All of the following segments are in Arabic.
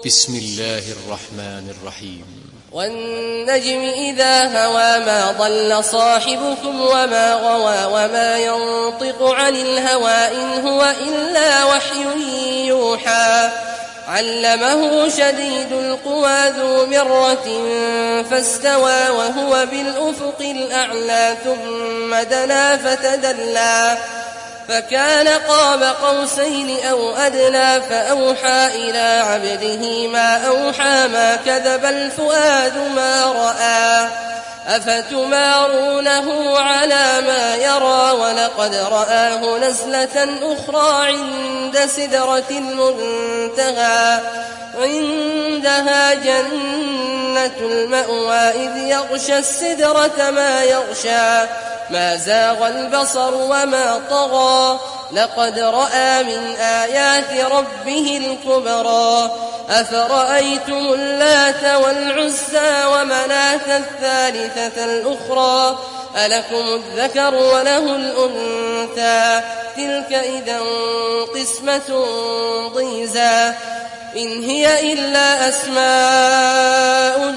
بسم الله الرحمن الرحيم. والنجم إذا هوى ما ضل صاحبكم وما غوى وما ينطق عن الهوى إن هو إلا وحي يوحى علمه شديد القوى ذو مرة فاستوى وهو بالأفق الأعلى ثم دنا فتدلى فكان قاب قوسين أو أدنى فأوحى إلى عبده ما أوحى ما كذب الفؤاد ما رأى أفتمارونه على ما يرى ولقد رآه نزلة أخرى عند سدرة المنتهى عندها جنة المأوى إذ يغشى السدرة ما يغشى ما زاغ البصر وما طغى لقد رأى من آيات ربه الكبرى أفرأيتم اللات والعزى ومناة الثالثة الأخرى ألكم الذكر وله الأنثى تلك إذا قسمة ضيزى إن هي إلا أسماء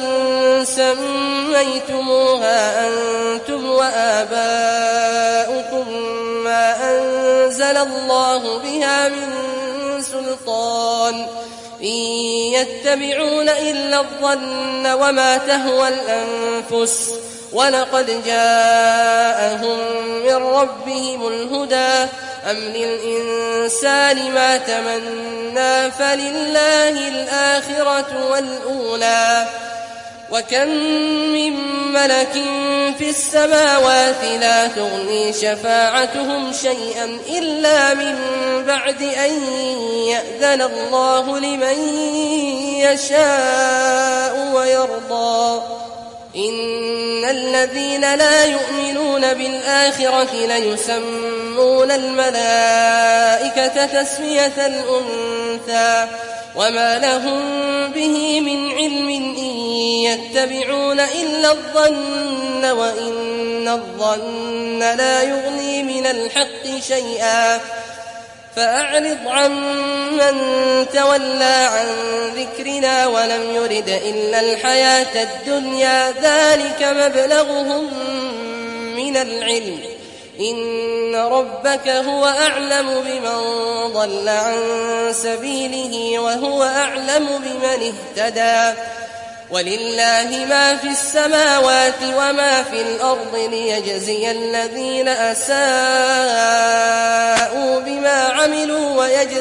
سميتموها أنتم وآباؤكم ما أنزل الله بها من سلطان إن يتبعون إلا الظن وما تهوى الأنفس ولقد جاءهم من ربهم الهدى أم للإنسان ما تمنى فلله الآخرة والأولى وكم من ملك في السماوات لا تغني شفاعتهم شيئا إلا من بعد أن يأذن الله لمن يشاء ويرضى إن الذين لا يؤمنون بالآخرة ليسمون الملائكة تسمية الأنثى وما لهم به من علم إن يتبعون إلا الظن وإن الظن لا يغني من الحق شيئا فأعرض عمن تولى عن ذكرنا ولم يرد إلا الحياة الدنيا ذلك مبلغهم من العلم إن ربك هو أعلم بمن ضل عن سبيله وهو أعلم بمن اهتدى ولله ما في السماوات وما في الأرض ليجزي الذين أساءوا بما عملوا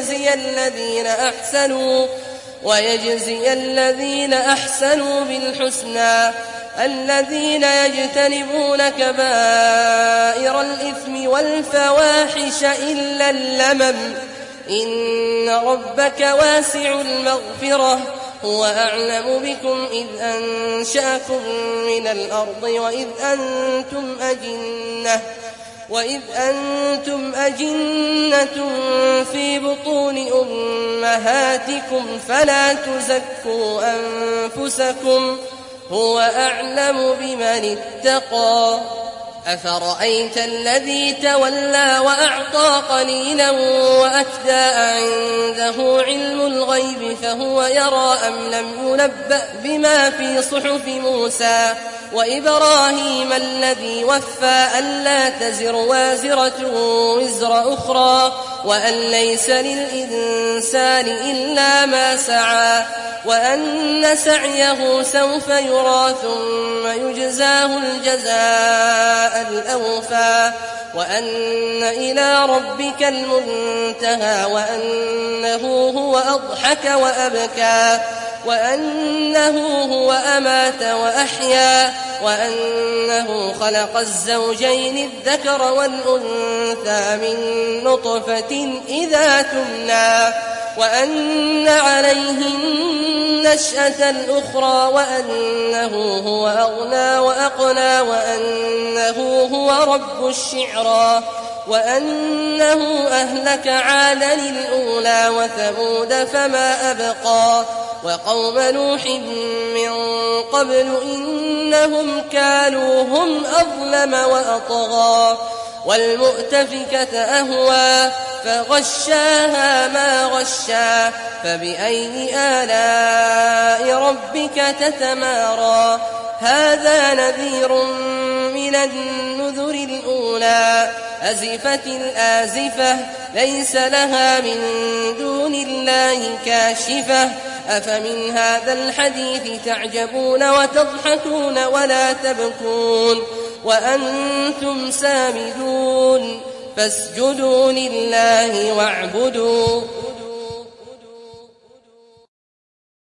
ويجزي الذين أحسنوا بالحسنى الذين يجتنبون كبائر الإثم والفواحش إلا اللمم إن ربك واسع المغفرة هو أعلم بكم إذ أنشأكم من الأرض وإذ أنتم أجنة في بطون أمهاتكم فلا تزكوا أنفسكم هو أعلم بمن اتقى أفرأيت الذي تولى وأعطى قليلا وأكدى عنده علم الغيب فهو يرى أم لم ينبأ بما في صحف موسى وإبراهيم الذي وفى ألا تزر وازرة وزر أخرى وأن ليس للإنسان إلا ما سعى وأن سعيه سوف يرى ثم يجزاه الجزاء الأوفى وأن إلى ربك المنتهى وأنه هو أضحك وأبكى وأنه هو أمات وأحيا وأنه خلق الزوجين الذكر والأنثى من نطفة إذا تمنى وأن عليه النشأة الأخرى وأنه هو أغنى وأقنى وأنه هو رب الشعرى وأنه أهلك عادا الأولى وثمود فما أبقى وقوم نوح من قبل إنهم كانوا هم أظلم وأطغى والمؤتفكة أهوى فغشاها ما غشا فبأي آلاء ربك تتمارى هذا نذير من النذر الأولى أزفت الآزفة ليس لها من دون الله كاشفة أفمن هذا الحديث تعجبون وتضحكون ولا تبكون وأنتم سامدون فاسجدوا لله واعبدوا